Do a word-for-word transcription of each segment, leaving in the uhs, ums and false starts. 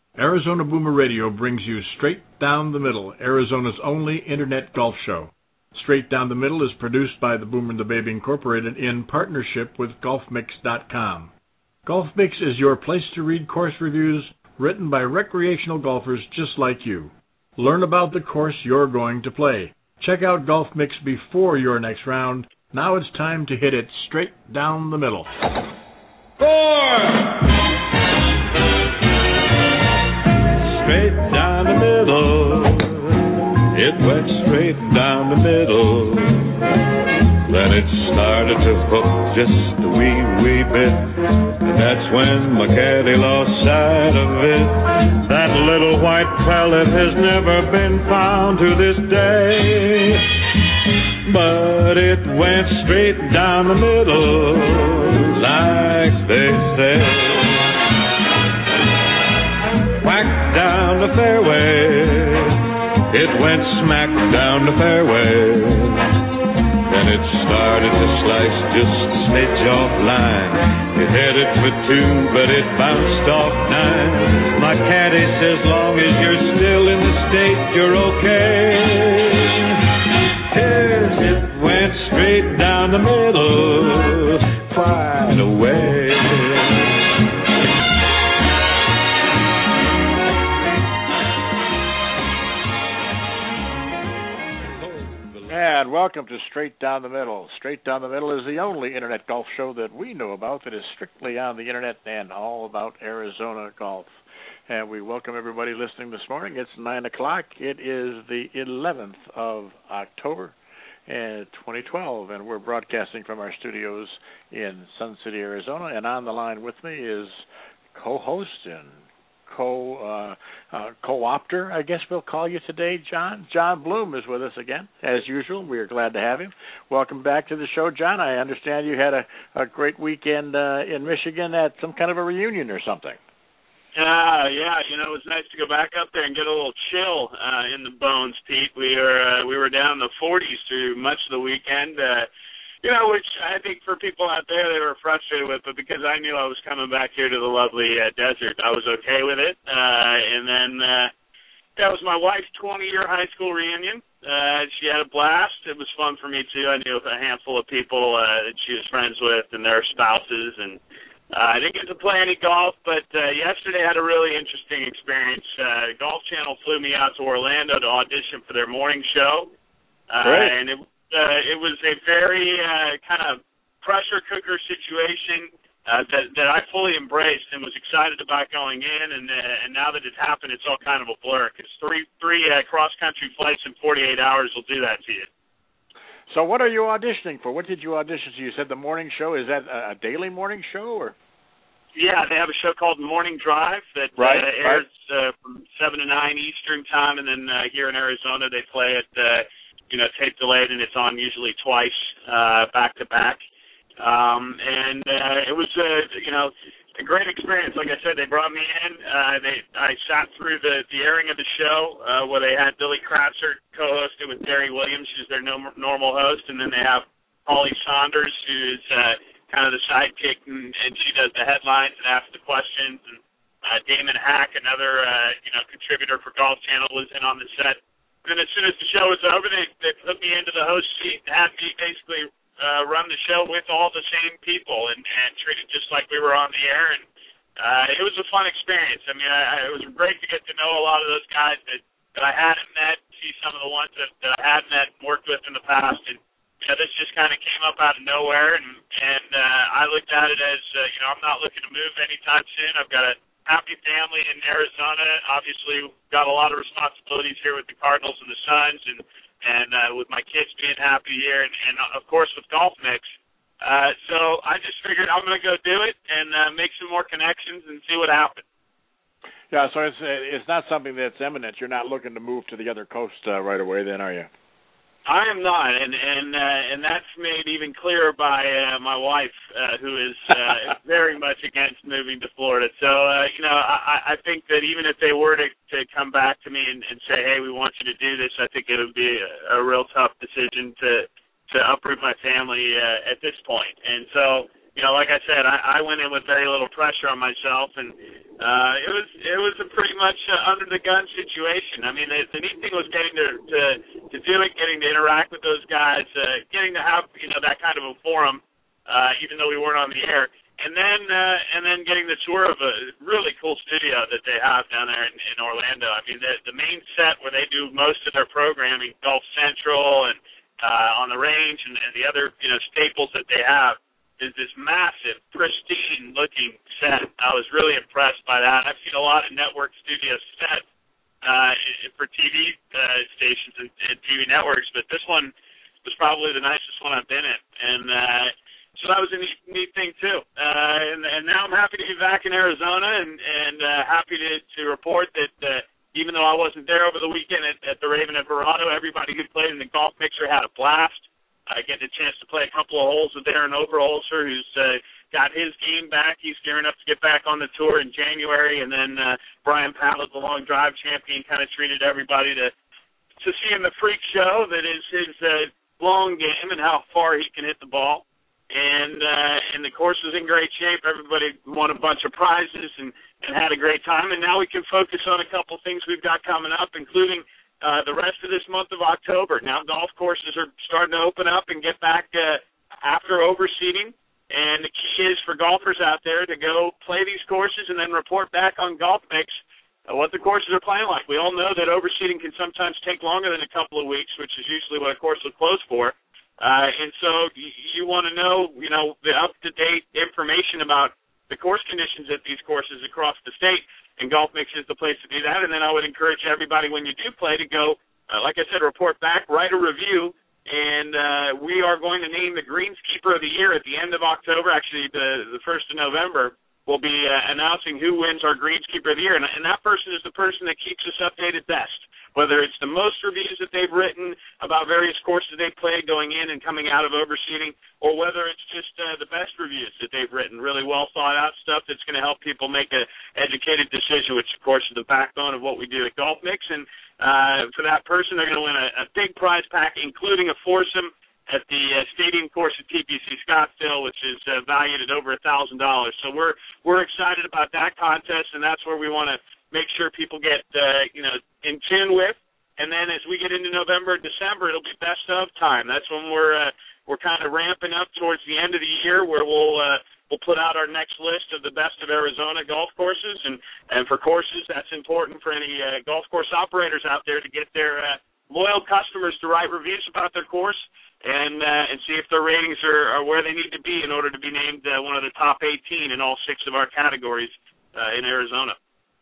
Arizona Boomer Radio brings you Straight Down the Middle, Arizona's only internet golf show. Straight Down the Middle is produced by the Boomer and the Baby Incorporated in partnership with golf mix dot com. Golf Mix is your place to read course reviews written by recreational golfers just like you. Learn about the course you're going to play. Check out Golf Mix before your next round. Now it's time to hit it straight down the middle. Four! Straight down the middle, it went straight down the middle. Then it started to hook just a wee, wee bit. And that's when my caddy lost sight of it. That little white pellet has never been found to this day. But it went straight down the middle, like they say. Whack down the fairway, it went smack down the fairway. Then it started to slice just a smidge off line. It headed for two, but it bounced off nine. My caddy says, long as you're still in the state, you're okay. Yes, it went straight down the middle, quite away. And welcome to Straight Down the Middle. Straight Down the Middle is the only internet golf show that we know about that is strictly on the internet and all about Arizona golf. And we welcome everybody listening this morning. It's nine o'clock. It is the eleventh of October, and twenty twelve, and we're broadcasting from our studios in Sun City, Arizona. And on the line with me is co-host and co uh, uh, co-opter, I guess we'll call you today, John. John Bloom is with us again, as usual. We are glad to have him. Welcome back to the show, John. I understand you had a, a great weekend uh, in Michigan at some kind of a reunion or something. Uh, yeah, you know, it was nice to go back up there and get a little chill uh, in the bones, Pete. We were uh, we were down in the forties through much of the weekend, uh, you know, which I think for people out there they were frustrated with, but because I knew I was coming back here to the lovely uh, desert, I was okay with it. Uh, and then uh, that was my wife's twenty-year high school reunion. Uh, she had a blast. It was fun for me, too. I knew a handful of people uh, that she was friends with and their spouses, and Uh, I didn't get to play any golf, but uh, yesterday I had a really interesting experience. Uh, Golf Channel flew me out to Orlando to audition for their morning show, uh, and it, uh, it was a very uh, kind of pressure cooker situation uh, that, that I fully embraced and was excited about going in, and, uh, and now that it's happened, it's all kind of a blur, because three, three uh, cross-country flights in forty-eight hours will do that to you. So what are you auditioning for? What did you audition to? You said the morning show. Is that a daily morning show? Or? Yeah, they have a show called Morning Drive that right, uh, airs right. uh, from seven to nine Eastern time, and then uh, here in Arizona they play it, uh, you know, tape delayed, and it's on usually twice uh, back to back. Um, and uh, it was, uh, you know, a great experience. Like I said, they brought me in. Uh, they I sat through the, the airing of the show uh, where they had Billy Kratzer co-hosted with Gary Williams, who's their no, normal host, and then they have Holly Saunders, who's uh, kind of the sidekick, and, and she does the headlines and asks the questions. And uh, Damon Hack, another uh, you know contributor for Golf Channel, was in on the set. And then as soon as the show was over, they, they put me into the host seat and had me basically Uh, run the show with all the same people and, and treat it just like we were on the air. And uh, it was a fun experience. I mean, I, I, it was great to get to know a lot of those guys that, that I hadn't met, see some of the ones that, that I had met and worked with in the past. And you know, this just kind of came up out of nowhere. And, and uh, I looked at it as, uh, you know, I'm not looking to move anytime soon. I've got a happy family in Arizona. Obviously, got a lot of responsibilities here with the Cardinals and the Suns, and and uh, with my kids being happy here, and, and of course with Golf Mix. Uh, so I just figured I'm going to go do it and uh, make some more connections and see what happens. Yeah, so it's it's not something that's imminent. You're not looking to move to the other coast uh, right away then, are you? I am not, and and uh, and that's made even clearer by uh, my wife, uh, who is uh, very much against moving to Florida. So uh, you know, I, I think that even if they were to, to come back to me and, and say, "Hey, we want you to do this," I think it would be a, a real tough decision to to uproot my family uh, at this point. And so, you know, like I said, I, I went in with very little pressure on myself, and uh, it was it was a pretty much uh, under the gun situation. I mean, the, the neat thing was getting to, to to do it, getting to interact with those guys, uh, getting to have you know that kind of a forum, uh, even though we weren't on the air, and then uh, and then getting the tour of a really cool studio that they have down there in, in Orlando. I mean, the the main set where they do most of their programming, Golf Central and uh, on the range, and, and the other you know staples that they have, is this massive, pristine-looking set. I was really impressed by that. I've seen a lot of network studio sets uh, for T V uh, stations and, and T V networks, but this one was probably the nicest one I've been in. And uh, so that was a neat, neat thing, too. Uh, and, and now I'm happy to be back in Arizona and, and uh, happy to, to report that uh, even though I wasn't there over the weekend at, at the Raven at Verado, everybody who played in the golf mixer had a blast. I get a chance to play a couple of holes with Darren Oberholzer, who's uh, got his game back. He's gearing up to get back on the tour in January. And then uh, Brian Patlett, the long drive champion, kind of treated everybody to to see him the freak show that is his uh, long game and how far he can hit the ball. And uh, and the course was in great shape. Everybody won a bunch of prizes and, and had a great time. And now we can focus on a couple things we've got coming up, including Uh, the rest of this month of October. Now golf courses are starting to open up and get back uh, after overseeding, and the key is for golfers out there to go play these courses and then report back on GolfMix uh, what the courses are playing like. We all know that overseeding can sometimes take longer than a couple of weeks, which is usually what a course will close for. Uh, and so you, you want to know, you know, the up-to-date information about the course conditions at these courses across the state. And GolfMix is the place to do that. And then I would encourage everybody when you do play to go, uh, like I said, report back, write a review, and uh, we are going to name the Greenskeeper of the Year at the end of October. Actually, the, the first of November, we'll be uh, announcing who wins our Greenskeeper of the Year. And, and that person is the person that keeps us updated best, whether it's the most reviews that they've written about various courses they've played going in and coming out of overseeding, or whether it's just uh, the best reviews that they've written, really well thought out stuff that's going to help people make an educated decision, which, of course, is the backbone of what we do at GolfMix. And uh, for that person, they're going to win a, a big prize pack, including a foursome at the uh, stadium course at T P C Scottsdale, which is uh, valued at over one thousand dollars. So we're we're excited about that contest, and that's where we want to make sure people get, uh, you know, in tune with. And then as we get into November, December, it'll be best of time. That's when we're uh, we're kind of ramping up towards the end of the year, where we'll uh, we'll put out our next list of the best of Arizona golf courses. And, and for courses, that's important for any uh, golf course operators out there to get their uh, loyal customers to write reviews about their course and uh, and see if their ratings are, are where they need to be in order to be named uh, one of the top eighteen in all six of our categories uh, in Arizona.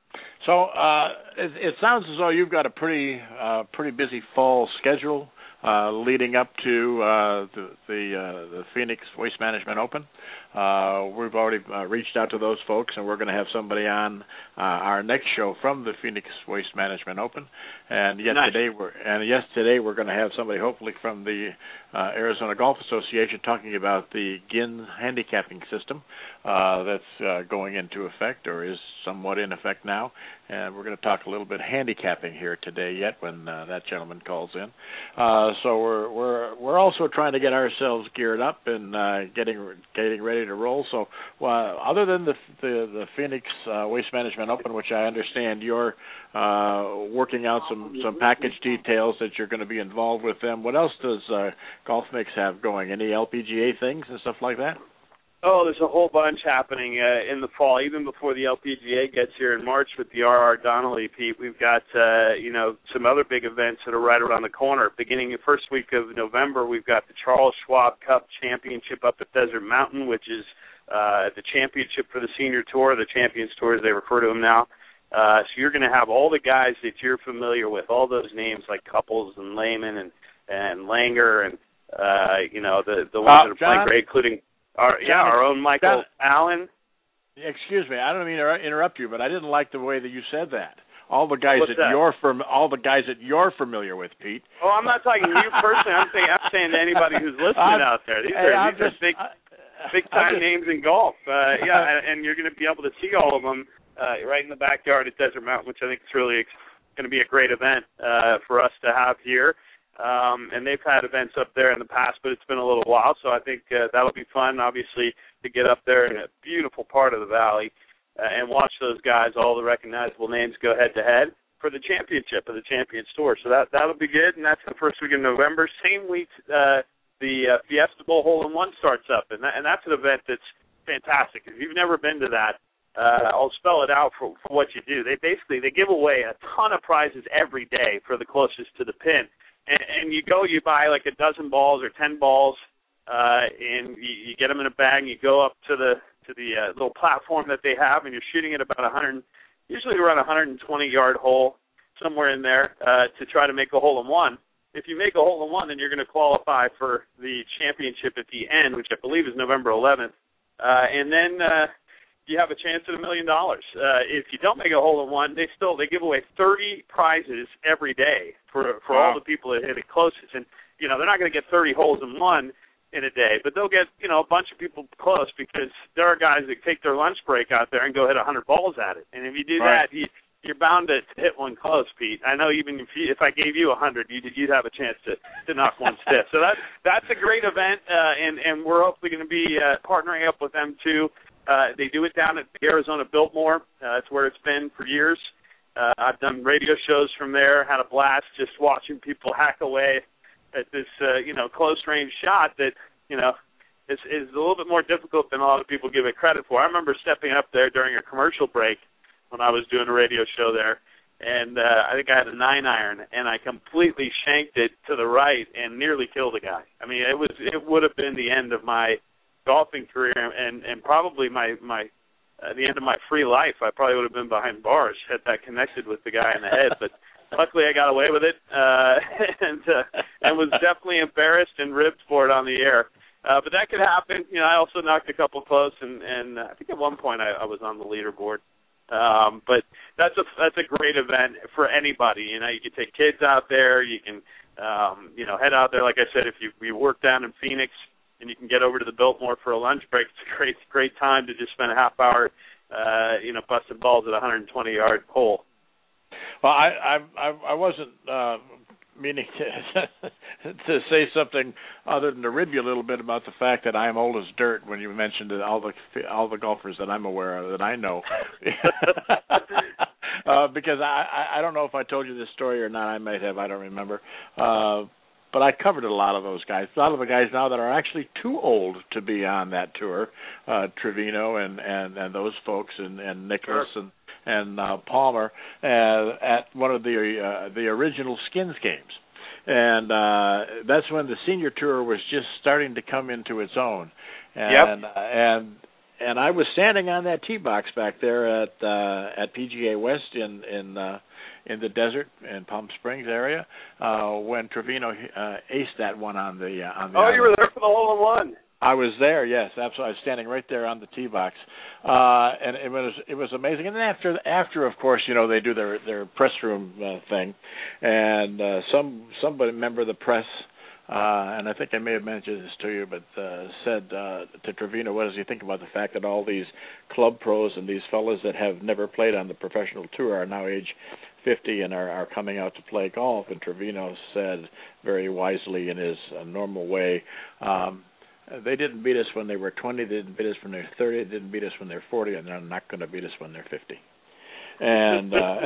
So uh, it, it sounds as though you've got a pretty uh, pretty busy fall schedule uh, leading up to uh, the the, uh, the Phoenix Waste Management Open. Uh, we've already uh, reached out to those folks, and we're going to have somebody on uh, our next show from the Phoenix Waste Management Open. And yet nice. today we're and yes today we're going to have somebody hopefully from the uh, Arizona Golf Association talking about the G I N handicapping system uh, that's uh, going into effect, or is somewhat in effect now. And we're going to talk a little bit handicapping here today yet when uh, that gentleman calls in. Uh, so we're we're we're also trying to get ourselves geared up and uh, getting getting ready to roll. So uh, other than the the, the Phoenix uh, Waste Management Open, which I understand you're uh, working out some, some package details that you're going to be involved with them, what else does uh, GolfMix have going? Any L P G A things and stuff like that? Oh, there's a whole bunch happening uh, in the fall, even before the L P G A gets here in March with the R R Donnelly, Pete. We've got, uh, you know, some other big events that are right around the corner. Beginning the first week of November, we've got the Charles Schwab Cup Championship up at Desert Mountain, which is uh, the championship for the senior tour, the Champions Tour as they refer to them now. Uh, so you're going to have all the guys that you're familiar with, all those names like Couples and Lehman and, and Langer and, uh, you know, the, the ones uh, that are playing John? great, including Our, yeah, our own Michael John, Allen. Excuse me, I don't mean to interrupt you, but I didn't like the way that you said that. All the guys What's that, that? you're from, all the guys that you're familiar with, Pete. Oh, I'm not talking to you personally. I'm saying I'm saying to anybody who's listening I'm, out there. These hey, are, these just, are big, I, big time just, names in golf. Uh, yeah, and, and you're going to be able to see all of them uh, right in the backyard at Desert Mountain, which I think is really going to be a great event uh, for us to have here. Um, and they've had events up there in the past, but it's been a little while, so I think uh, that'll be fun. Obviously, the to get up there in a beautiful part of the valley uh, and watch those guys, all the recognizable names, go head-to-head for the championship of the Champions Tour. So that, that'll be good, and that's the first week of November. Same week, uh, the uh, Fiesta Bowl Hole-in-One starts up, and, that, and that's an event that's fantastic. If you've never been to that, uh, I'll spell it out for, for what you do. They basically, they give away a ton of prizes every day for the closest to the pin. And, and you go, you buy like a dozen balls or ten balls, uh, and you, you get them in a bag, and you go up to the to the uh, little platform that they have, and you're shooting at about one hundred, usually around a one hundred twenty-yard hole, somewhere in there, uh, to try to make a hole-in-one. If you make a hole-in-one, then you're going to qualify for the championship at the end, which I believe is November eleventh. Uh, and then uh, you have a chance at a million dollars. Uh, if you don't make a hole-in-one, they still they give away thirty prizes every day for for wow. all the people that hit it closest. And, you know, they're not going to get thirty holes in one in a day, but they'll get, you know, a bunch of people close because there are guys that take their lunch break out there and go hit one hundred balls at it. And if you do right. that, you, you're bound to hit one close, Pete. I know even if you, if I gave you one hundred, you'd, you'd have a chance to, to knock one stiff. So that, that's a great event, uh, and, and we're hopefully going to be uh, partnering up with them, too. Uh, they do it down at the Arizona Biltmore. Uh, that's where it's been for years. Uh, I've done radio shows from there, had a blast just watching people hack away at this, uh, you know, close-range shot that, you know, is, is a little bit more difficult than a lot of people give it credit for. I remember stepping up there during a commercial break when I was doing a radio show there, and uh, I think I had a nine-iron, and I completely shanked it to the right and nearly killed a guy. I mean, it was it would have been the end of my golfing career and, and probably my, my uh, the end of my free life. I probably would have been behind bars had that connected with the guy in the head, but luckily I got away with it, uh, and uh, and was definitely embarrassed and ribbed for it on the air. Uh, but that could happen. You know, I also knocked a couple close, and, and I think at one point I, I was on the leaderboard. Um, but that's a that's a great event for anybody. You know, you can take kids out there. You can, um, you know, head out there. Like I said, if you, you work down in Phoenix and you can get over to the Biltmore for a lunch break, it's a great great time to just spend a half hour, uh, you know, busting balls at a one hundred twenty-yard hole. Well, I I I wasn't uh, meaning to to say something other than to rib you a little bit about the fact that I'm old as dirt when you mentioned all the all the golfers that I'm aware of that I know. uh, because I I don't know if I told you this story or not. I might have. I don't remember. Uh, but I covered a lot of those guys. A lot of the guys now that are actually too old to be on that tour. Uh, Trevino and, and, and those folks and, and Nicholas Sure. and. and uh, Palmer uh, at one of the uh, the original Skins games. And uh, that's when the senior tour was just starting to come into its own. And yep. and and I was standing on that tee box back there at uh, at P G A West in in uh, in the desert in Palm Springs area uh, when Trevino uh, aced that one on the uh, on the. Oh, island. you were there for the hole-in-one. I was there, yes, absolutely. I was standing right there on the tee box, uh, and it was it was amazing. And then after, after of course, you know, they do their their press room uh, thing, and uh, some somebody member of the press, uh, and I think I may have mentioned this to you, but uh, said uh, to Trevino, "What does he think about the fact that all these club pros and these fellas that have never played on the professional tour are now age fifty and are, are coming out to play golf?" And Trevino said very wisely in his uh, normal way. Um, They didn't beat us when they were twenty. They didn't beat us when they were thirty. They didn't beat us when they're forty, and they're not going to beat us when they're fifty. And uh,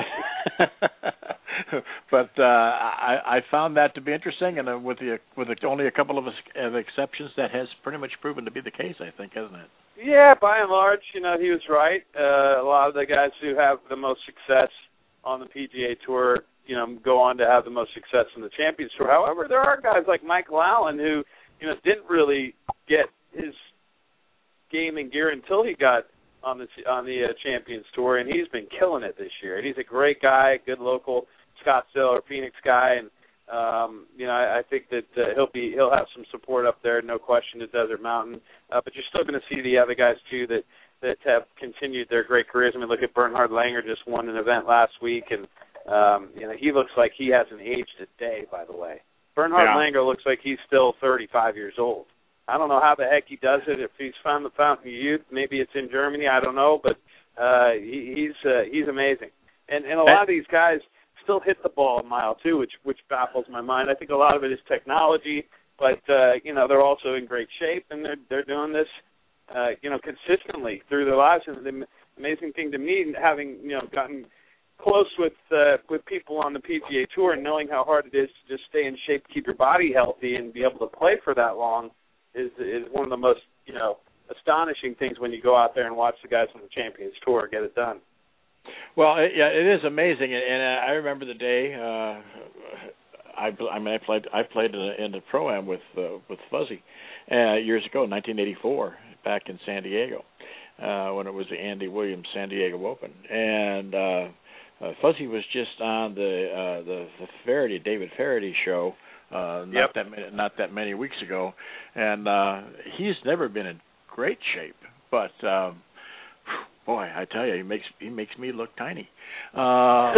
but uh, I, I found that to be interesting, and uh, with the with the, only a couple of, of exceptions, that has pretty much proven to be the case. I think, hasn't it? Yeah, by and large, you know, he was right. Uh, a lot of the guys who have the most success on the P G A Tour, you know, go on to have the most success in the Champions Tour. However, there are guys like Michael Allen who, you know, didn't really get his game in gear until he got on the on the uh, Champions Tour, and he's been killing it this year. And he's a great guy, good local Scottsdale or Phoenix guy, and um, you know, I, I think that uh, he'll be he'll have some support up there, no question, at Desert Mountain. Uh, but you're still going to see the other guys too that that have continued their great careers. I mean, look at Bernhard Langer, just won an event last week, and um, you know, he looks like he hasn't aged a day. By the way. Bernhard yeah. Langer looks like he's still thirty-five years old. I don't know how the heck he does it. If he's found the fountain of youth, maybe it's in Germany. I don't know, but uh, he, he's uh, he's amazing. And and a lot of these guys still hit the ball a mile too, which which baffles my mind. I think a lot of it is technology, but uh, you know, they're also in great shape, and they're they're doing this uh, you know, consistently through their lives. And the amazing thing to me, having, you know, gotten close with uh, with people on the P G A Tour and knowing how hard it is to just stay in shape, keep your body healthy, and be able to play for that long is is one of the most, you know, astonishing things when you go out there and watch the guys on the Champions Tour get it done. Well, it, yeah, it is amazing, and I remember the day. Uh, I, I mean, I played I played in the, in the Pro-Am with uh, with Fuzzy uh, years ago, nineteen eighty-four, back in San Diego, uh, when it was the Andy Williams San Diego Open, and uh, uh, Fuzzy was just on the uh, the, the Faraday David Faraday show uh, not yep. that many, not that many weeks ago, and uh, he's never been in great shape, but. Um, Boy, I tell you, he makes he makes me look tiny. Uh,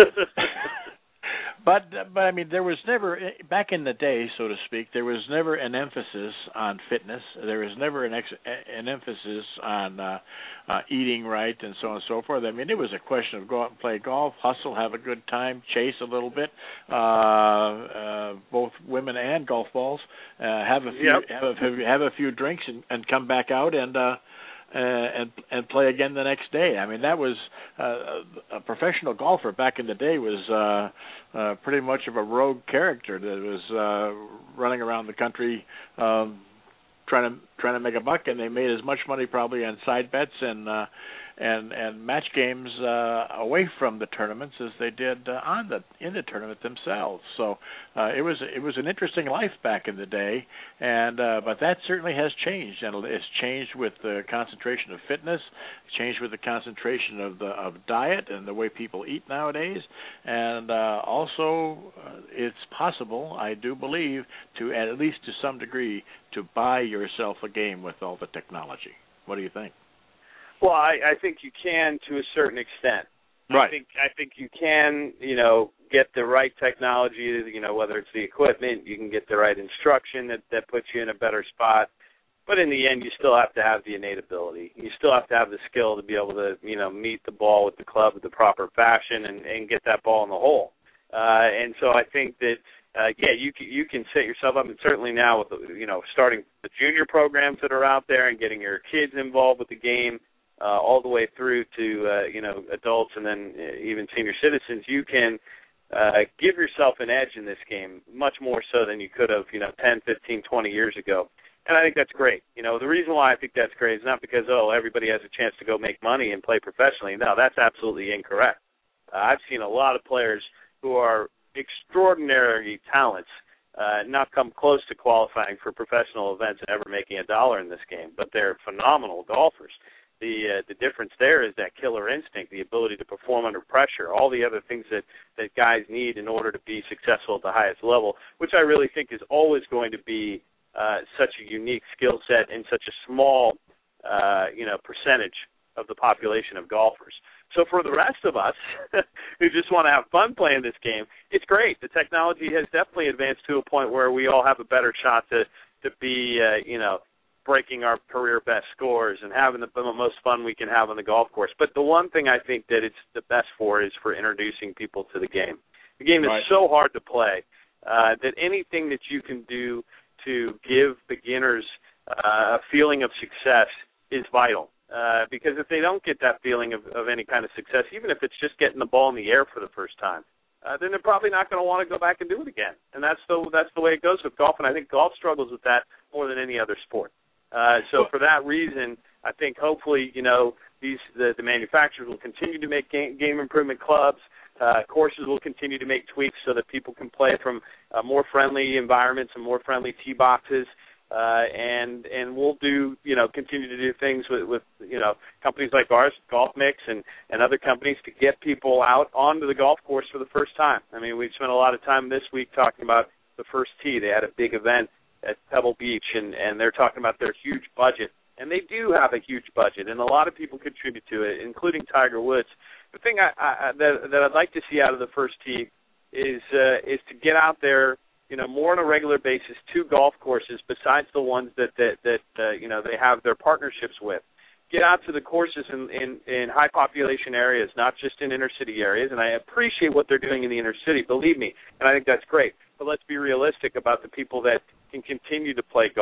but but I mean, there was never back in the day, so to speak, there was never an emphasis on fitness. There was never an ex, an emphasis on uh, uh, eating right and so on and so forth. I mean, it was a question of go out and play golf, hustle, have a good time, chase a little bit, uh, uh, both women and golf balls, uh, have a few yep. have, a, have a few drinks and, and come back out and. Uh, Uh, and and play again the next day. I mean, that was uh, a professional golfer back in the day was uh, uh, pretty much of a rogue character that was uh, running around the country um, trying to trying to make a buck, and they made as much money probably on side bets and uh, and and match games uh, away from the tournaments as they did uh, on the in the tournament themselves. So uh, it was it was an interesting life back in the day, and uh, but that certainly has changed, and it's changed with the concentration of fitness, changed with the concentration of the of diet and the way people eat nowadays, and uh, also uh, it's possible, I do believe, to at least to some degree, to buy yourself a game with all the technology. What do you think? Well, I, I think you can to a certain extent. Right. I think I think you can, you know, get the right technology, you know, whether it's the equipment, you can get the right instruction that, that puts you in a better spot. But in the end, you still have to have the innate ability. You still have to have the skill to be able to, you know, meet the ball with the club with the proper fashion and, and get that ball in the hole. Uh, and so I think that, uh, yeah, you can, you can set yourself up, and certainly now with, the, you know, starting the junior programs that are out there and getting your kids involved with the game, Uh, all the way through to, uh, you know, adults and then uh, even senior citizens, you can uh, give yourself an edge in this game, much more so than you could have, you know, ten, fifteen, twenty years ago. And I think that's great. You know, the reason why I think that's great is not because, oh, everybody has a chance to go make money and play professionally. No, that's absolutely incorrect. Uh, I've seen a lot of players who are extraordinary talents uh, not come close to qualifying for professional events and ever making a dollar in this game, but they're phenomenal golfers. The uh, the difference there is that killer instinct, the ability to perform under pressure, all the other things that, that guys need in order to be successful at the highest level, which I really think is always going to be uh, such a unique skill set in such a small, uh, you know, percentage of the population of golfers. So for the rest of us who just want to have fun playing this game, it's great. The technology has definitely advanced to a point where we all have a better shot to to be, uh, you know, breaking our career best scores and having the, the most fun we can have on the golf course. But the one thing I think that it's the best for is for introducing people to the game. The game is right. so hard to play uh, that anything that you can do to give beginners uh, a feeling of success is vital. Uh, because if they don't get that feeling of, of any kind of success, even if it's just getting the ball in the air for the first time, uh, then they're probably not going to want to go back and do it again. And that's the that's the way it goes with golf, and I think golf struggles with that more than any other sport. Uh, so for that reason, I think hopefully, you know, these the, the manufacturers will continue to make game, game improvement clubs. Uh, courses will continue to make tweaks so that people can play from uh, more friendly environments and more friendly tee boxes. Uh, and and we'll do, you know, continue to do things with, with you know, companies like ours, Golf Mix, and, and other companies to get people out onto the golf course for the first time. I mean, we've spent a lot of time this week talking about the First Tee. They had a big event at Pebble Beach, and, and they're talking about their huge budget. And they do have a huge budget, and a lot of people contribute to it, including Tiger Woods. The thing I, I, that, that I'd like to see out of the First Tee is uh, is to get out there, you know, more on a regular basis to golf courses besides the ones that, that, that uh, you know, they have their partnerships with. Get out to the courses in, in, in high-population areas, not just in inner-city areas, and I appreciate what they're doing in the inner city, believe me, and I think that's great. But let's be realistic about the people that can continue to play golf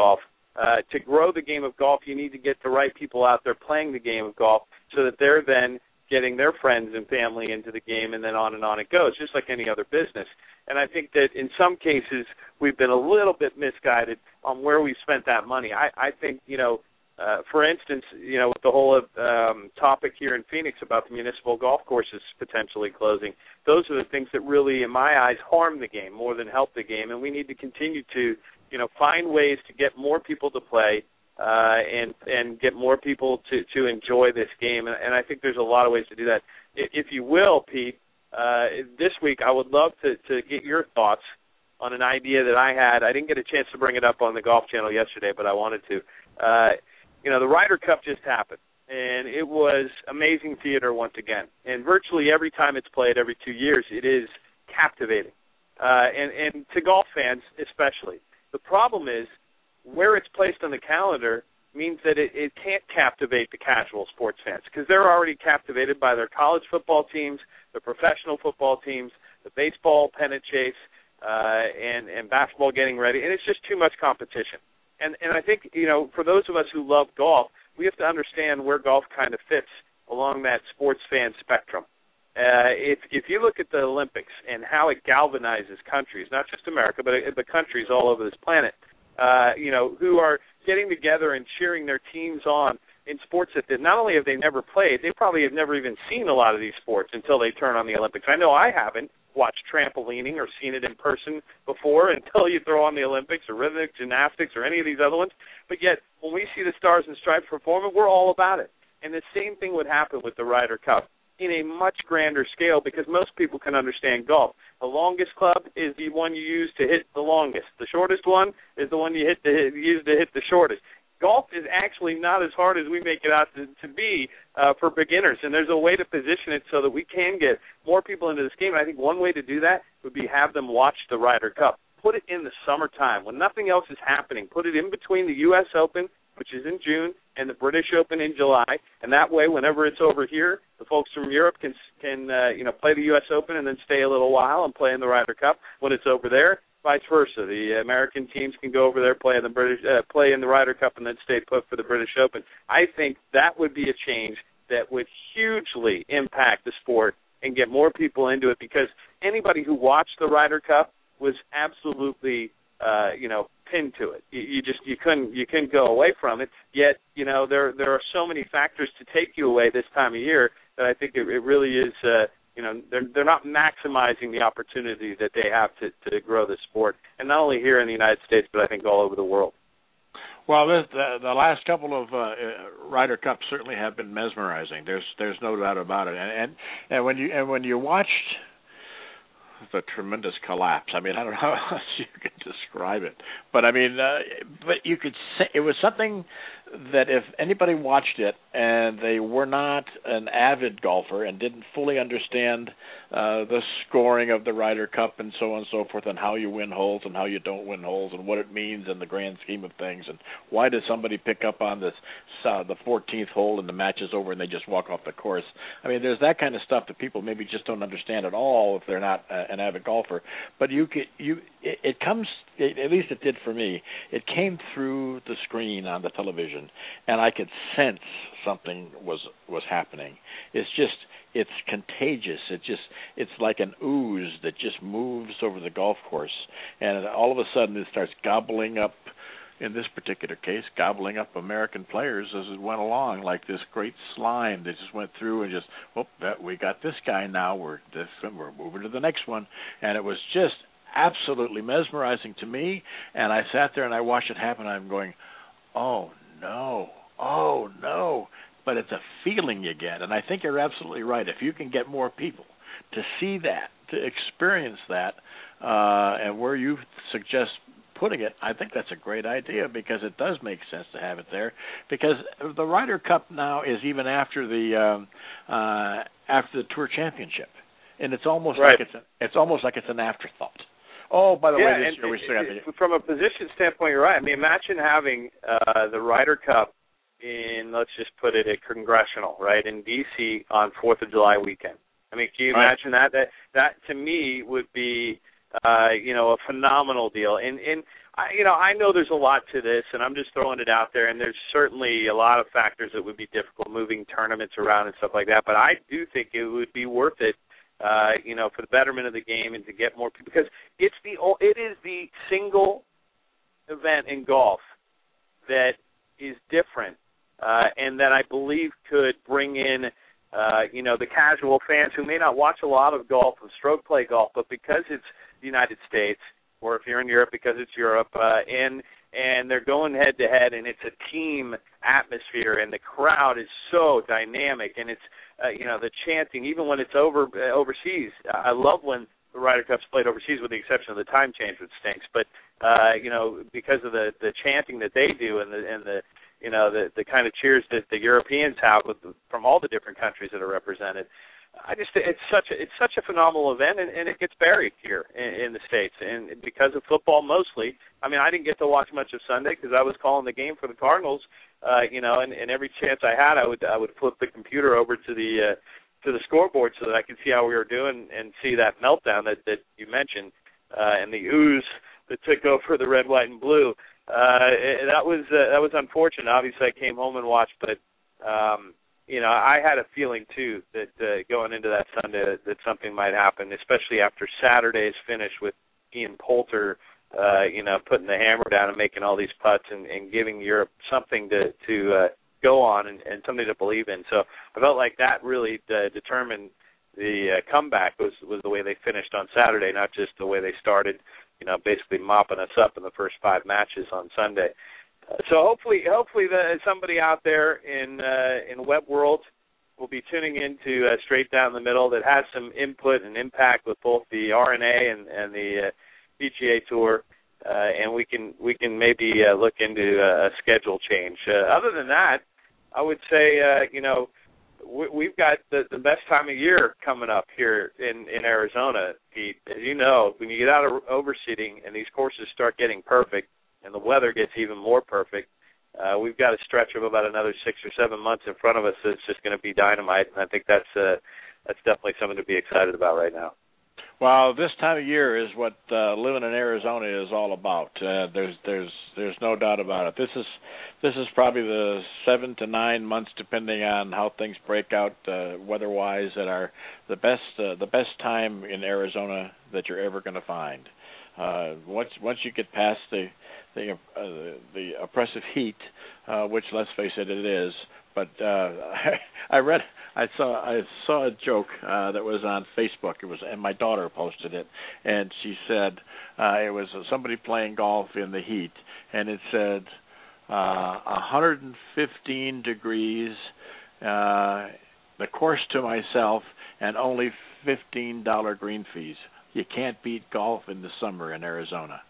uh, to grow the game of golf, you need to get the right people out there playing the game of golf so that they're then getting their friends and family into the game, and then on and on it goes, just like any other business. And I think that in some cases we've been a little bit misguided on where we spent that money. I, I think, you know, uh, for instance, you know, with the whole um, topic here in Phoenix about the municipal golf courses potentially closing, those are the things that really, in my eyes, harm the game more than help the game. And we need to continue to, you know, find ways to get more people to play, Uh, and and get more people to, to enjoy this game. And, and I think there's a lot of ways to do that. If, if you will, Pete, uh, this week I would love to, to get your thoughts on an idea that I had. I didn't get a chance to bring it up on the Golf Channel yesterday, but I wanted to. Uh, you know, the Ryder Cup just happened, and it was amazing theater once again. And virtually every time it's played, every two years, it is captivating, uh, and, and to golf fans especially. The problem is, where it's placed on the calendar means that it, it can't captivate the casual sports fans because they're already captivated by their college football teams, their professional football teams, the baseball pennant chase, uh, and, and basketball getting ready, and it's just too much competition. And, and I think, you know, for those of us who love golf, we have to understand where golf kind of fits along that sports fan spectrum. Uh, if, if you look at the Olympics and how it galvanizes countries, not just America, but, but countries all over this planet, Uh, you know, who are getting together and cheering their teams on in sports that not only have they never played, they probably have never even seen a lot of these sports until they turn on the Olympics. I know I haven't watched trampolining or seen it in person before until you throw on the Olympics or rhythmic gymnastics or any of these other ones. But yet, when we see the Stars and Stripes performing, we're all about it. And the same thing would happen with the Ryder Cup in a much grander scale because most people can understand golf. The longest club is the one you use to hit the longest. The shortest one is the one you hit to hit, use to hit the shortest. Golf is actually not as hard as we make it out to, to be uh, for beginners, and there's a way to position it so that we can get more people into this game. And I think one way to do that would be have them watch the Ryder Cup. Put it in the summertime when nothing else is happening. Put it in between the U S Open, which is in June, and the British Open in July. And that way, whenever it's over here, the folks from Europe can, can uh, you know, play the U S Open and then stay a little while and play in the Ryder Cup. When it's over there, vice versa. The American teams can go over there, play in the British, uh, play in the Ryder Cup, and then stay put for the British Open. I think that would be a change that would hugely impact the sport and get more people into it because anybody who watched the Ryder Cup was absolutely, uh, you know, pinned to it. You, you just you couldn't you couldn't go away from it. Yet, you know, there there are so many factors to take you away this time of year that I think it, it really is. Uh, you know, they're they're not maximizing the opportunity that they have to, to grow the sport, and not only here in the United States, but I think all over the world. Well, this, the, the last couple of uh, Ryder Cups certainly have been mesmerizing. There's there's no doubt about it, and and, and when you and when you watched the tremendous collapse. I mean, I don't know how else you can describe it, but I mean, uh, but you could say it was something that if anybody watched it and they were not an avid golfer and didn't fully understand uh, the scoring of the Ryder Cup and so on and so forth, and how you win holes and how you don't win holes and what it means in the grand scheme of things, and why does somebody pick up on this uh, the fourteenth hole and the match is over and they just walk off the course? I mean, there's that kind of stuff that people maybe just don't understand at all if they're not uh, an avid golfer. But you could, you it, it comes, it, at least it did for me. It came through the screen on the television, and I could sense something was was happening. It's just, it's contagious. It just, it's like an ooze that just moves over the golf course, and all of a sudden it starts gobbling up, in this particular case, gobbling up American players as it went along, like this great slime that just went through and just, oh, that, we got this guy now, we're this, we're moving to the next one, and it was just absolutely mesmerizing to me. And I sat there and I watched it happen. I'm going, oh no, oh no, but it's a feeling you get, and I think you're absolutely right. If you can get more people to see that, to experience that, uh, and where you suggest putting it, I think that's a great idea, because it does make sense to have it there. Because the Ryder Cup now is even after the um, uh, after the Tour Championship, and it's almost right. like it's a, it's almost like it's an afterthought. Oh, by the yeah, way, this and year we still got the... From a position standpoint, you're right. I mean, imagine having uh, the Ryder Cup in, let's just put it, at Congressional, right, in D C on fourth of July weekend. I mean, can you right. imagine that? That, that to me, would be, uh, you know, a phenomenal deal. And, and I, you know, I know there's a lot to this, and I'm just throwing it out there, and there's certainly a lot of factors that would be difficult, moving tournaments around and stuff like that, but I do think it would be worth it, uh, you know, for the betterment of the game and to get more people, because it's the, it is the single event in golf that is different, uh, and that I believe could bring in, uh, you know, the casual fans who may not watch a lot of golf, of stroke play golf, but because it's the United States, or if you're in Europe because it's Europe, uh, and and they're going head to head, and it's a team atmosphere, and the crowd is so dynamic, and it's uh, you know, the chanting, even when it's over uh, overseas. I love when the Ryder Cup's played overseas, with the exception of the time change, which stinks. But uh, you know, because of the, the chanting that they do, and the and the you know the the kind of cheers that the Europeans have with the, from all the different countries that are represented. I just it's such a it's such a phenomenal event, and, and it gets buried here in, in the States, and because of football mostly. I mean, I didn't get to watch much of Sunday because I was calling the game for the Cardinals, uh, you know, and, and every chance I had, I would I would flip the computer over to the uh, to the scoreboard so that I could see how we were doing and see that meltdown that, that you mentioned, uh, and the ooze that took over the red, white, and blue. Uh, that was uh, that was unfortunate. Obviously, I came home and watched, but. Um, You know, I had a feeling, too, that uh, going into that Sunday that, that something might happen, especially after Saturday's finish with Ian Poulter, uh, you know, putting the hammer down and making all these putts and, and giving Europe something to, to uh, go on and, and something to believe in. So I felt like that really uh, determined the uh, comeback was, was the way they finished on Saturday, not just the way they started, you know, basically mopping us up in the first five matches on Sunday. So hopefully, hopefully, the, somebody out there in uh, in web world will be tuning into uh, Straight Down the Middle that has some input and impact with both the R N A and, and the uh, P G A Tour, uh, and we can we can maybe uh, look into a schedule change. Uh, other than that, I would say uh, you know we, we've got the, the best time of year coming up here in, in Arizona, Pete. As you know, when you get out of overseeding and these courses start getting perfect, and the weather gets even more perfect, uh, we've got a stretch of about another six or seven months in front of us that's just going to be dynamite, and I think that's uh, that's definitely something to be excited about right now. Well, this time of year is what uh, living in Arizona is all about. Uh, there's there's there's no doubt about it. This is this is probably the seven to nine months, depending on how things break out uh, weather-wise, that are the best uh, the best time in Arizona that you're ever going to find. Uh, once once you get past the the uh, the oppressive heat, uh, which let's face it, it is. But uh, I, I read, I saw, I saw a joke uh, that was on Facebook. It was, and my daughter posted it, and she said uh, it was somebody playing golf in the heat, and it said uh, one hundred fifteen degrees, uh, the course to myself, and only fifteen dollars green fees. You can't beat golf in the summer in Arizona.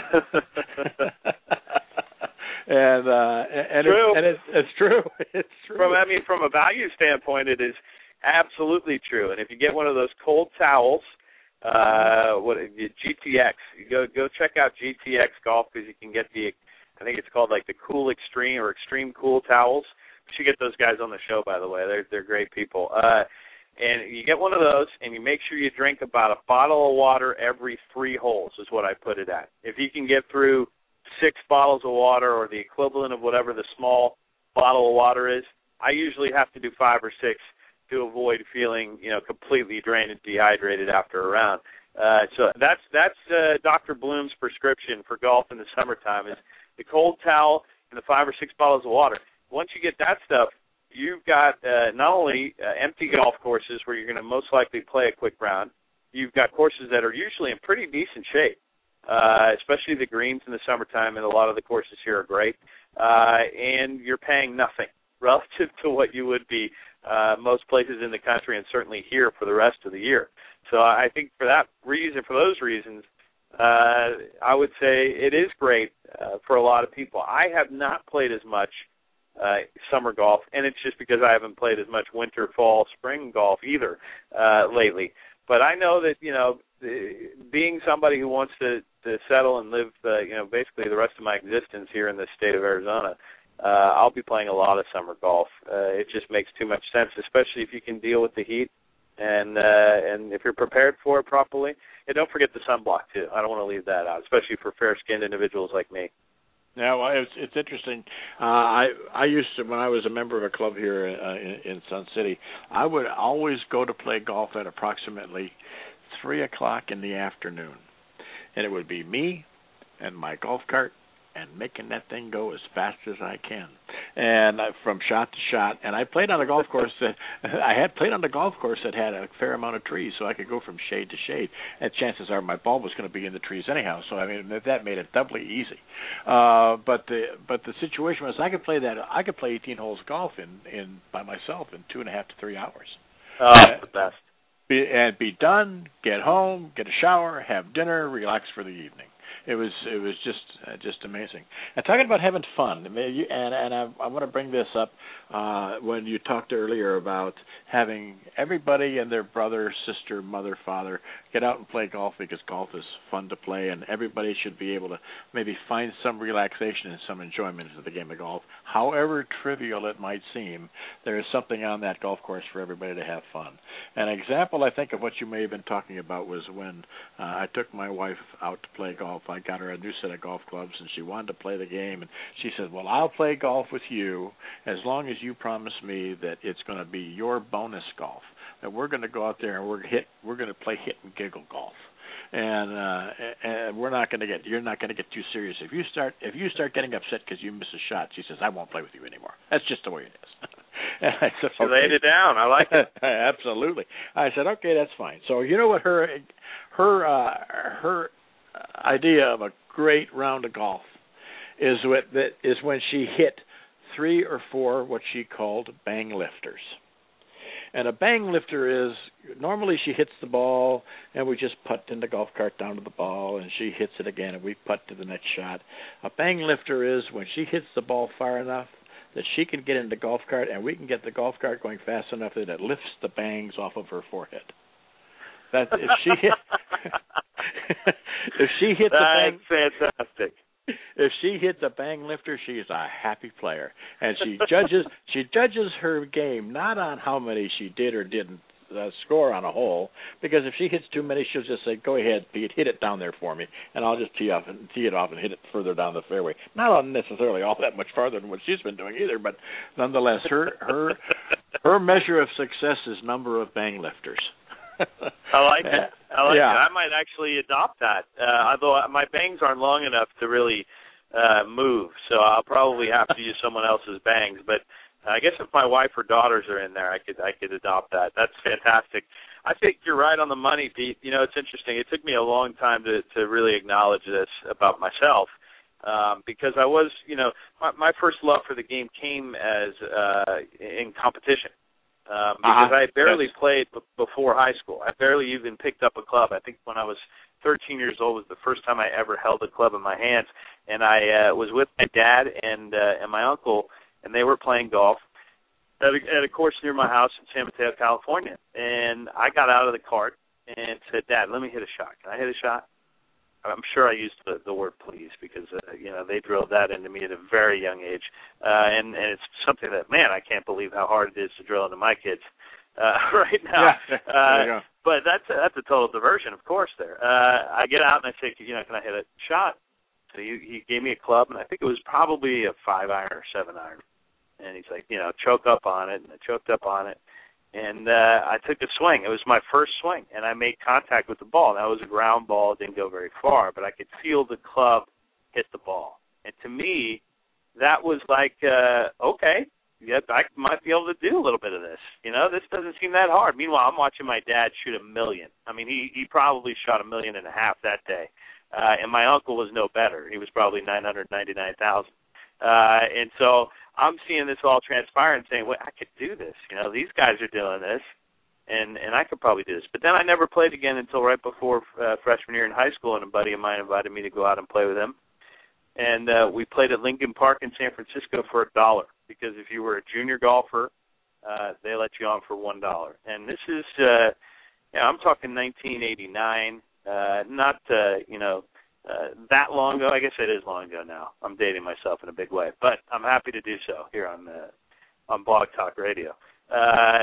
and uh, and, true. It, and it, it's true. It's true. From I mean, from a value standpoint, it is absolutely true. And if you get one of those cold towels, uh, what G T X, you go go check out G T X Golf because you can get the, I think it's called like the Cool Extreme or Extreme Cool towels. You should get those guys on the show, by the way. They're they're great people. Uh, And you get one of those, and you make sure you drink about a bottle of water every three holes is what I put it at. If you can get through six bottles of water or the equivalent of whatever the small bottle of water is, I usually have to do five or six to avoid feeling, you know, completely drained and dehydrated after a round. Uh, so that's that's uh, Doctor Bloom's prescription for golf in the summertime is the cold towel and the five or six bottles of water. Once you get that stuff, you've got uh, not only uh, empty golf courses where you're going to most likely play a quick round, you've got courses that are usually in pretty decent shape, uh, especially the greens in the summertime, and a lot of the courses here are great, uh, and you're paying nothing relative to what you would be uh, most places in the country and certainly here for the rest of the year. So I think for that reason, for those reasons, uh, I would say it is great uh, for a lot of people. I have not played as much Uh, summer golf, and it's just because I haven't played as much winter, fall, spring golf either uh, lately. But I know that, you know, being somebody who wants to, to settle and live, uh, you know, basically the rest of my existence here in the state of Arizona, uh, I'll be playing a lot of summer golf. Uh, it just makes too much sense, especially if you can deal with the heat And uh, and if you're prepared for it properly, and don't forget the sunblock too. I don't want to leave that out, especially for fair-skinned individuals like me. Yeah, well, it's it's interesting. Uh, I I used to, when I was a member of a club here uh, in, in Sun City, I would always go to play golf at approximately three o'clock in the afternoon, and it would be me and my golf cart and making that thing go as fast as I can, and uh, from shot to shot. And I played on a golf course that I had played on a golf course that had a fair amount of trees, so I could go from shade to shade. And chances are my ball was going to be in the trees anyhow. So I mean that made it doubly easy. Uh, but the but the situation was I could play that I could play eighteen holes of golf in, in by myself in two and a half to three hours. Oh, uh, the best. Be, and be done, get home, get a shower, have dinner, relax for the evening. It was it was just uh, just amazing. And talking about having fun, and and I, I want to bring this up uh, when you talked earlier about having everybody and their brother, sister, mother, father get out and play golf because golf is fun to play, and everybody should be able to maybe find some relaxation and some enjoyment in the game of golf. However trivial it might seem, there is something on that golf course for everybody to have fun. An example, I think, of what you may have been talking about was when uh, I took my wife out to play golf. I got her a new set of golf clubs, and she wanted to play the game. And she said, well, I'll play golf with you as long as you promise me that it's going to be your bonus golf, that we're going to go out there and we're hit, we're going to play hit and giggle golf. And uh, and we're not going to get, you're not going to get too serious. If you start, if you start getting upset because you miss a shot, she says, I won't play with you anymore. That's just the way it is. And I said, okay. She laid it down. I like it. Absolutely. I said, okay, that's fine. So you know what her, her, uh, her idea of a great round of golf is what that is when she hit three or four what she called bang lifters. And a bang lifter is normally she hits the ball and we just putt in the golf cart down to the ball and she hits it again and we putt to the next shot. A bang lifter is when she hits the ball far enough that she can get in the golf cart and we can get the golf cart going fast enough that it lifts the bangs off of her forehead. That if she hit if she hits That's a bang, fantastic. If she hits a bang lifter, she is a happy player, and she judges she judges her game not on how many she did or didn't uh, score on a hole, because if she hits too many, she'll just say, "Go ahead, Pete, hit it down there for me, and I'll just tee off and tee it off and hit it further down the fairway." Not necessarily all that much farther than what she's been doing either, but nonetheless, her her her measure of success is number of bang lifters. I like it. I like yeah. it. I might actually adopt that. Uh, although my bangs aren't long enough to really uh, move, so I'll probably have to use someone else's bangs. But I guess if my wife or daughters are in there, I could I could adopt that. That's fantastic. I think you're right on the money, Pete. You know, it's interesting. It took me a long time to to really acknowledge this about myself. Um, because I was, you know, my, my first love for the game came as uh, in competition. Um, because uh-huh. I barely yes. played b- before high school. I barely even picked up a club. I think when I was thirteen years old was the first time I ever held a club in my hands. And I uh, was with my dad and uh, and my uncle, and they were playing golf at a, at a course near my house in San Mateo, California. And I got out of the cart and said, "Dad, let me hit a shot. Can I hit a shot?" I'm sure I used the, the word please because, uh, you know, they drilled that into me at a very young age. Uh, and, and it's something that, man, I can't believe how hard it is to drill into my kids uh, right now. Yeah, uh, but that's a, that's a total diversion, of course, there. Uh, I get out and I say, you know, can I hit a shot? So he, he gave me a club, and I think it was probably a five iron or seven iron. And he's like, you know, choke up on it. And I choked up on it. And uh, I took a swing. It was my first swing, and I made contact with the ball. That was a ground ball. It didn't go very far, but I could feel the club hit the ball. And to me, that was like, uh, okay, yeah, I might be able to do a little bit of this. You know, this doesn't seem that hard. Meanwhile, I'm watching my dad shoot a million. I mean, he, he probably shot a million and a half that day. Uh, and my uncle was no better. He was probably nine hundred ninety-nine thousand. Uh, and so I'm seeing this all transpire and saying, well, I could do this. You know, these guys are doing this, and, and I could probably do this. But then I never played again until right before uh, freshman year in high school, and a buddy of mine invited me to go out and play with him. And uh, we played at Lincoln Park in San Francisco for a dollar, because if you were a junior golfer, uh, they let you on for one dollar. And this is, uh, you know, I'm talking nineteen eighty-nine, uh, not, uh, you know, Uh, that long ago. I guess it is long ago now. I'm dating myself in a big way, but I'm happy to do so here on uh, on Blog Talk Radio. Uh,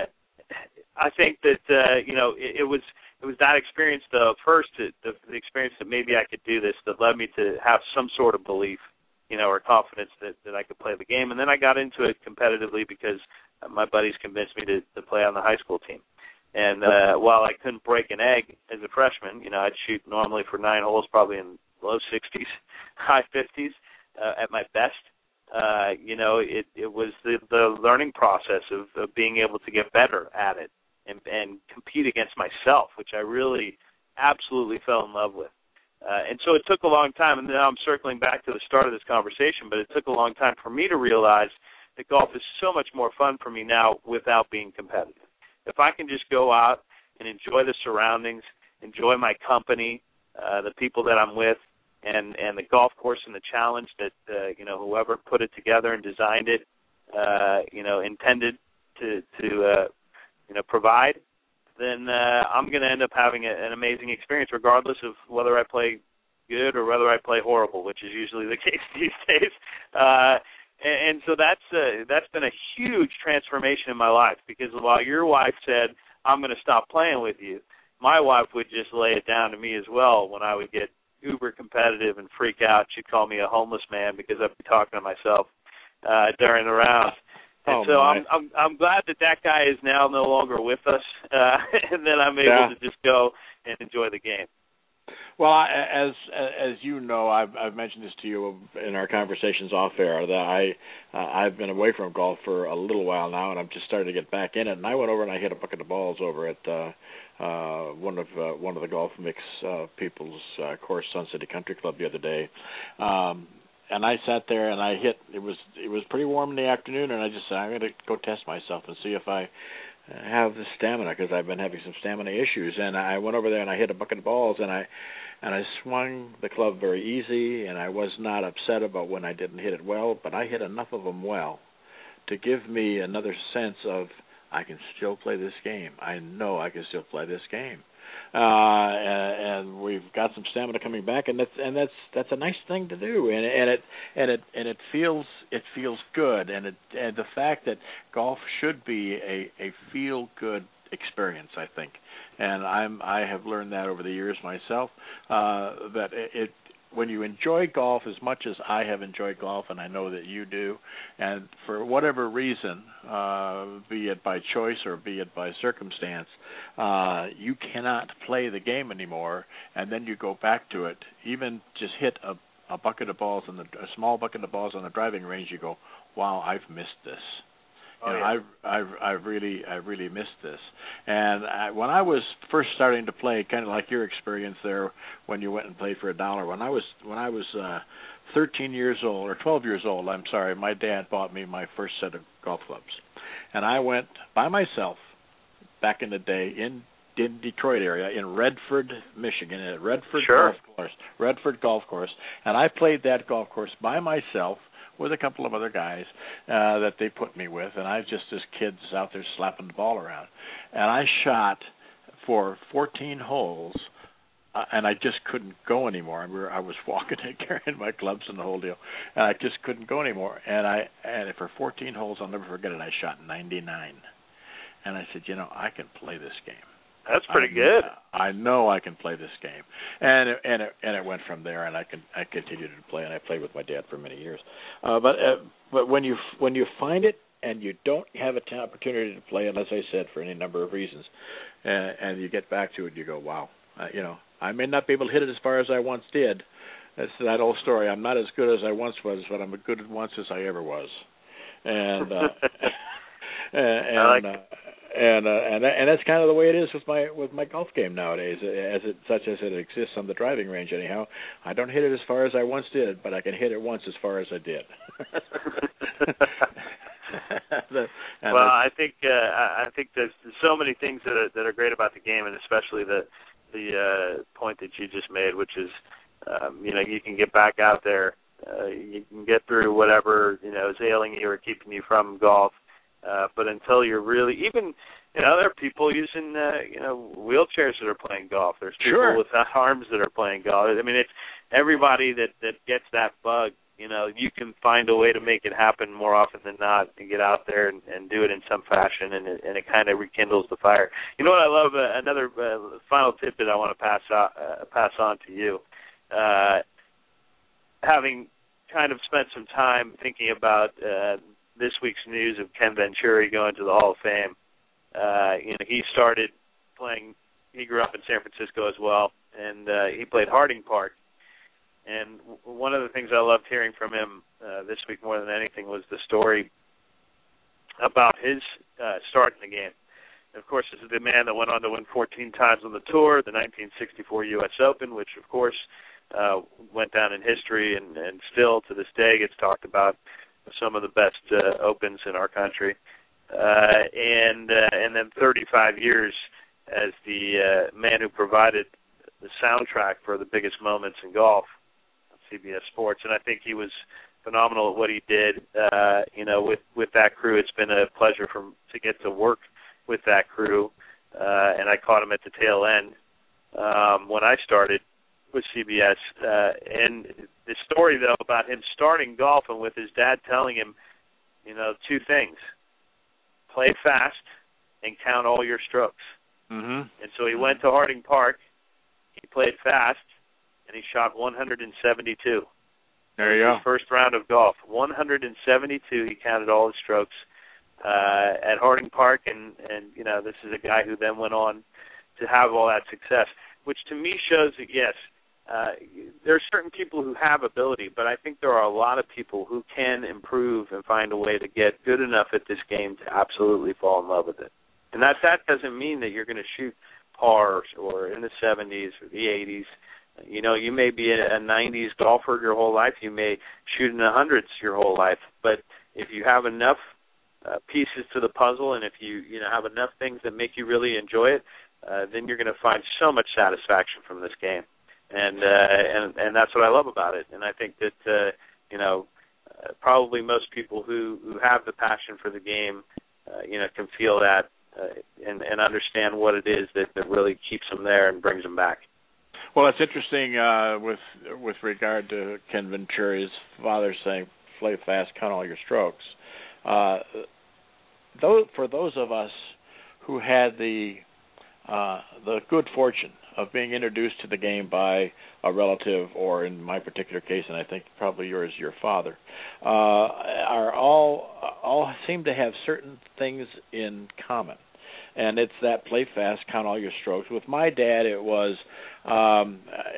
I think that uh, you know it, it was it was that experience, though, first the, the, the experience that maybe I could do this that led me to have some sort of belief, you know, or confidence that, that I could play the game. And then I got into it competitively because my buddies convinced me to, to play on the high school team. And uh, while I couldn't break an egg as a freshman, you know, I'd shoot normally for nine holes, probably in low sixties, high fifties uh, at my best. Uh, you know, it, it was the, the learning process of, of being able to get better at it and, and compete against myself, which I really absolutely fell in love with. Uh, and so it took a long time, and now I'm circling back to the start of this conversation, but it took a long time for me to realize that golf is so much more fun for me now without being competitive. If I can just go out and enjoy the surroundings, enjoy my company, uh, the people that I'm with, and, and the golf course and the challenge that, uh, you know, whoever put it together and designed it, uh, you know, intended to, to uh, you know, provide, then uh, I'm going to end up having a, an amazing experience regardless of whether I play good or whether I play horrible, which is usually the case these days. Uh, and, and so that's uh, that's been a huge transformation in my life, because while your wife said, I'm going to stop playing with you, my wife would just lay it down to me as well when I would get uber competitive and freak out. She'd call me a homeless man because I'd be talking to myself uh, during the rounds. And oh, so my. I'm, I'm I'm glad that that guy is now no longer with us, uh, and then I'm able yeah. to just go and enjoy the game. Well, I, as as you know, I've I've mentioned this to you in our conversations off air that I uh, I've been away from golf for a little while now, and I'm just starting to get back in it. And I went over and I hit a bucket of balls over at uh, uh, one of uh, one of the Golf Mix uh, people's uh, course, Sun City Country Club, the other day. Um, And I sat there and I hit. It was it was pretty warm in the afternoon, and I just said, I'm going to go test myself and see if I have the stamina, because I've been having some stamina issues. And I went over there and I hit a bucket of balls, and I and I swung the club very easy, and I was not upset about when I didn't hit it well, but I hit enough of them well to give me another sense of I can still play this game. I know I can still play this game. Uh, and, and we've got some stamina coming back, and that's and that's that's a nice thing to do, and, and it and it and it feels it feels good, and it and the fact that golf should be a, a feel good experience, I think, and I'm I have learned that over the years myself, uh, that it, it when you enjoy golf as much as I have enjoyed golf, and I know that you do, and for whatever reason, uh, be it by choice or be it by circumstance, uh, you cannot play the game anymore, and then you go back to it, even just hit a, a bucket of balls, on the, a small bucket of balls on the driving range, you go, wow, I've missed this. You Oh, know, yeah. I've, I've, I've really, I really missed this. And I, when I was first starting to play, kind of like your experience there, when you went and played for a dollar. When I was, when I was uh, thirteen years old or twelve years old, I'm sorry, my dad bought me my first set of golf clubs, and I went by myself back in the day in in Detroit area in Redford, Michigan, at Redford Sure. Golf Course, Redford Golf Course, and I played that golf course by myself with a couple of other guys uh, that they put me with, and I was just as kids out there slapping the ball around. And I shot for fourteen holes, uh, and I just couldn't go anymore. I, were, I was walking and carrying my clubs and the whole deal, and I just couldn't go anymore. And I and for fourteen holes, I'll never forget it, I shot ninety-nine. And I said, you know, I can play this game. That's pretty I, good. I know I can play this game, and it, and it, and it went from there. And I can I continued to play, and I played with my dad for many years. Uh, but uh, but when you when you find it and you don't have an opportunity to play it, as I said, for any number of reasons, uh, and you get back to it, you go, wow, uh, you know, I may not be able to hit it as far as I once did. That's that old story. I'm not as good as I once was, but I'm as good once as I ever was. And uh, and. I like uh, And uh, and and that's kind of the way it is with my with my golf game nowadays, as it such as it exists on the driving range. Anyhow, I don't hit it as far as I once did, but I can hit it once as far as I did. the, well, I think uh, I think there's so many things that are, that are great about the game, and especially the the uh, point that you just made, which is um, you know you can get back out there, uh, you can get through whatever you know is ailing you or keeping you from golf. Uh, but until you're really, even, you know, there are people using, uh, you know, wheelchairs that are playing golf. There's people Sure. without arms that are playing golf. I mean, it's everybody that, that gets that bug, you know, you can find a way to make it happen more often than not and get out there and, and do it in some fashion, and it, and it kind of rekindles the fire. You know what I love? Uh, another uh, final tidbit I want to pass out, uh, pass on to you. Uh, having kind of spent some time thinking about uh, this week's news of Ken Venturi going to the Hall of Fame, uh, you know, he started playing. He grew up in San Francisco as well, and uh, he played Harding Park. And w- one of the things I loved hearing from him uh, this week more than anything was the story about his uh, start in the game. And of course, this is the man that went on to win fourteen times on the tour, the nineteen sixty-four U S Open, which, of course, uh, went down in history and, and still to this day gets talked about as some of the best uh, Opens in our country. Uh, and uh, and then thirty-five years as the uh, man who provided the soundtrack for the biggest moments in golf on C B S Sports. And I think he was phenomenal at what he did. Uh, you know, with, with that crew, it's been a pleasure for to get to work with that crew. Uh, and I caught him at the tail end um, when I started with C B S. Uh, and the story, though, about him starting golf and with his dad telling him, you know, two things. Play fast and count all your strokes. Mm-hmm. And so he went to Harding Park, he played fast, and he shot one hundred seventy-two. There you go. His first round of golf. one hundred seventy-two, he counted all his strokes uh, at Harding Park, and, and, you know, this is a guy who then went on to have all that success, which to me shows that, yes, uh, there are certain people who have ability, but I think there are a lot of people who can improve and find a way to get good enough at this game to absolutely fall in love with it. And that that doesn't mean that you're going to shoot pars or in the seventies or the eighties. You know, you may be a, a nineties golfer your whole life. You may shoot in the hundreds your whole life. But if you have enough uh, pieces to the puzzle, and if you you know have enough things that make you really enjoy it, uh, then you're going to find so much satisfaction from this game. And uh, and and that's what I love about it. And I think that uh, you know uh, probably most people who, who have the passion for the game, uh, you know, can feel that. Uh, and, and understand what it is that, that really keeps them there and brings them back. Well, it's interesting uh, with with regard to Ken Venturi's father saying, play fast, count all your strokes. Uh, those, for those of us who had the uh, the good fortune of being introduced to the game by a relative, or in my particular case, and I think probably yours, your father, uh, are all all seem to have certain things in common, and it's that play fast, count all your strokes. With my dad, it was um,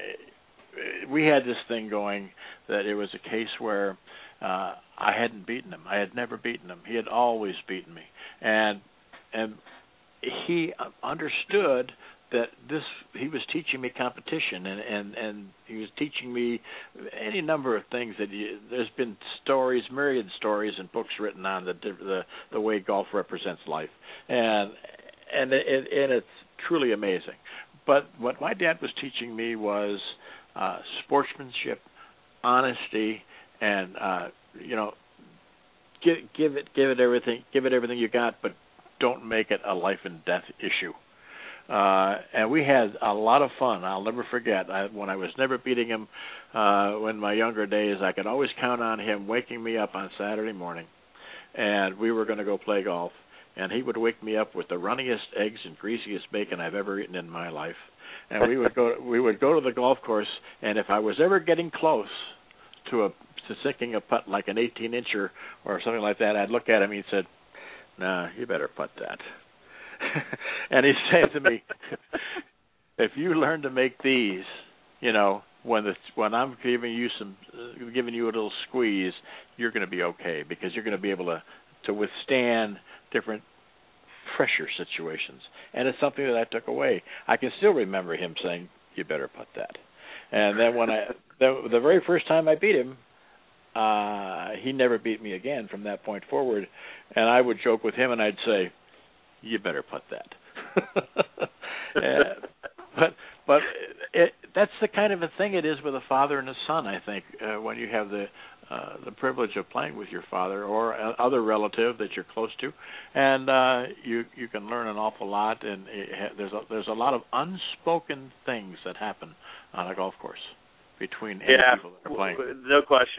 we had this thing going that it was a case where uh, I hadn't beaten him. I had never beaten him. He had always beaten me, and and he understood that this he was teaching me competition, and, and, and he was teaching me any number of things that you, there's been stories, myriad stories and books written on the the, the way golf represents life, and and it, and it's truly amazing. But what my dad was teaching me was uh, sportsmanship, honesty, and uh, you know, give give it give it everything give it everything you got, but don't make it a life and death issue. Uh, and we had a lot of fun. I'll never forget. I, when I was never beating him uh, in my younger days, I could always count on him waking me up on Saturday morning, and we were going to go play golf. And he would wake me up with the runniest eggs and greasiest bacon I've ever eaten in my life. And we would go. We would go to the golf course, and if I was ever getting close to a to sinking a putt like an eighteen-incher or something like that, I'd look at him and he said, "Nah, you better putt that." And he said to me, "If you learn to make these, you know, when the when I'm giving you some, uh, giving you a little squeeze, you're going to be okay because you're going to be able to to withstand different pressure situations." And it's something that I took away. I can still remember him saying, "You better putt that." And then when I the, the very first time I beat him, uh, he never beat me again from that point forward. And I would joke with him, and I'd say, "You better putt that." uh, but but it, that's the kind of a thing it is with a father and a son, I think, uh, when you have the uh, the privilege of playing with your father or a, other relative that you're close to, and uh, you you can learn an awful lot. And it, there's a, there's a lot of unspoken things that happen on a golf course between any yeah, people that are playing. No question.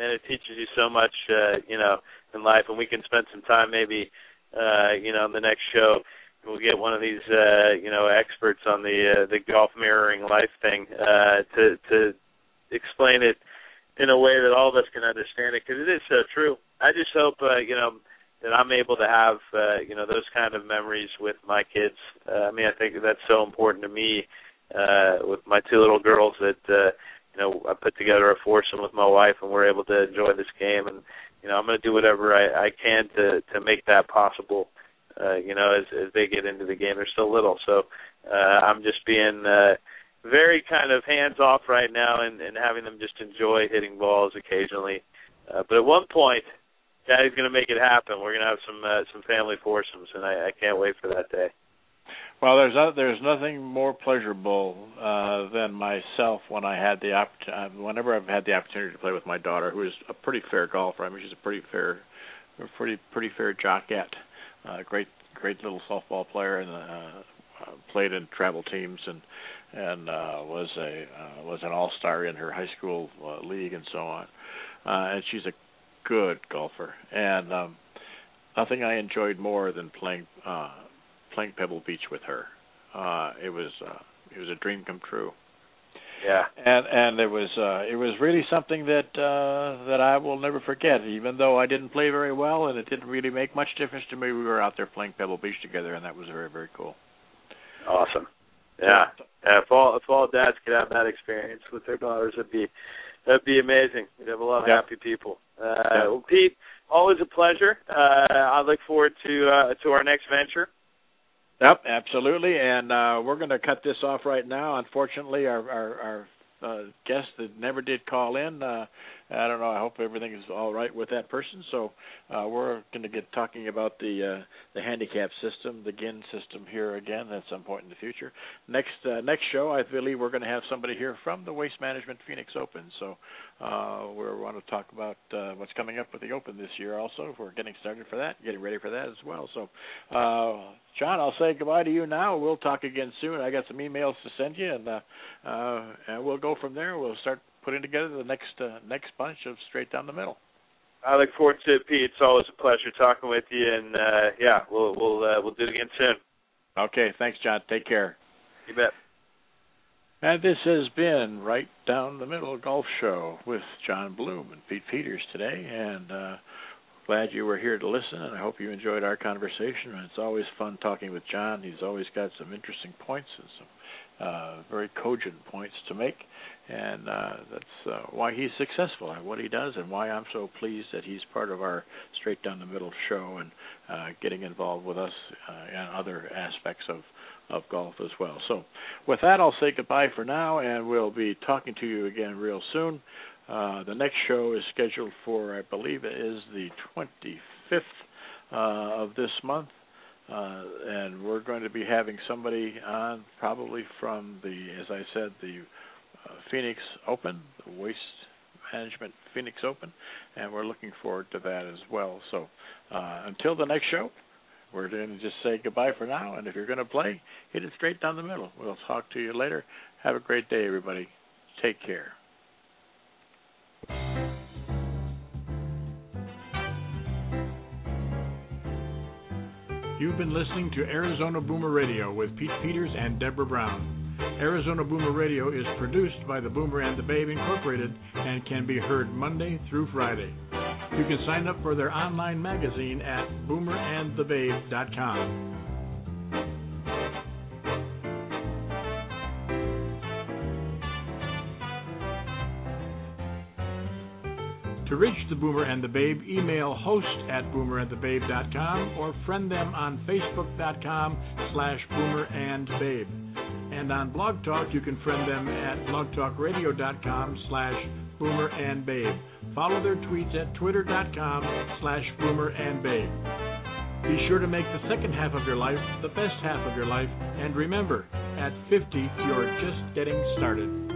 and it teaches you so much, uh, you know, in life. And we can spend some time maybe, uh, you know, in the next show. We'll get one of these, uh, you know, experts on the uh, the golf mirroring life thing uh, to to explain it in a way that all of us can understand it, because it is so true. I just hope, uh, you know, that I'm able to have, uh, you know, those kind of memories with my kids. Uh, I mean, I think that's so important to me uh, with my two little girls that, uh, you know, I put together a foursome with my wife, and we're able to enjoy this game. And, you know, I'm going to do whatever I, I can to, to make that possible. Uh, you know, as, as they get into the game. They're still little, so uh, I'm just being uh, very kind of hands-off right now and, and having them just enjoy hitting balls occasionally. Uh, but at one point, Daddy's going to make it happen. We're going to have some uh, some family foursomes, and I, I can't wait for that day. Well, there's uh, there's nothing more pleasurable uh, than myself when I had the opp- whenever I've had the opportunity to play with my daughter, who is a pretty fair golfer. I mean, she's a pretty fair, a pretty pretty fair jockette. Uh, great, great little softball player, and uh, played in travel teams, and and uh, was a uh, was an all-star in her high school uh, league, and so on. Uh, and she's a good golfer, and um, nothing I enjoyed more than playing uh, playing Pebble Beach with her. Uh, it was uh, it was a dream come true. Yeah, and and it was uh, it was really something that uh, that I will never forget. Even though I didn't play very well, and it didn't really make much difference to me, we were out there playing Pebble Beach together, and that was very, very cool. Awesome. Yeah, yeah if all if all dads could have that experience with their daughters, it'd be that'd be amazing. We'd have a lot of yeah. happy people. Uh, yeah. Well, Pete, always a pleasure. Uh, I look forward to uh, to our next venture. Yep, absolutely, and uh, we're going to cut this off right now. Unfortunately, our our, our uh, guest that never did call in, uh, I don't know, I hope everything is all right with that person, so uh, we're going to get talking about the uh, the handicap system, the G I N system here again at some point in the future. Next uh, next show, I believe we're going to have somebody here from the Waste Management Phoenix Open, so uh, we want to talk about uh, what's coming up with the Open this year also. We're getting started for that, getting ready for that as well. So, uh, John, I'll say goodbye to you now. We'll talk again soon. I got some emails to send you, and, uh, uh, and we'll go from there. We'll start putting together the next uh, next bunch of Straight Down the Middle. I look forward to it, Pete. It's always a pleasure talking with you, and uh, yeah, we'll we'll uh, we'll do it again soon. Okay, thanks, John. Take care. You bet. And this has been Right Down the Middle Golf Show with John Bloom and Pete Peters today, and uh, glad you were here to listen, and I hope you enjoyed our conversation. It's always fun talking with John. He's always got some interesting points and some uh, very cogent points to make, and uh, that's uh, why he's successful at what he does, and why I'm so pleased that he's part of our Straight Down the Middle show and uh, getting involved with us uh, in other aspects of, of golf as well. So with that, I'll say goodbye for now, and we'll be talking to you again real soon. Uh, the next show is scheduled for, I believe it is the twenty-fifth uh, of this month. Uh, and we're going to be having somebody on probably from the, as I said, the uh, Phoenix Open, the Waste Management Phoenix Open, and we're looking forward to that as well. So uh, until the next show, we're going to just say goodbye for now, and if you're going to play, hit it straight down the middle. We'll talk to you later. Have a great day, everybody. Take care. You've been listening to Arizona Boomer Radio with Pete Peters and Deborah Brown. Arizona Boomer Radio is produced by the Boomer and the Babe Incorporated and can be heard Monday through Friday. You can sign up for their online magazine at boomer and the babe dot com. To reach the Boomer and the Babe, email host at boomer and the babe dot com or friend them on facebook dot com slash boomer and babe. And on Blog Talk, you can friend them at blog talk radio dot com slash boomer and babe. Follow their tweets at twitter dot com slash boomer and babe. Be sure to make the second half of your life the best half of your life. And remember, at fifty, you're just getting started.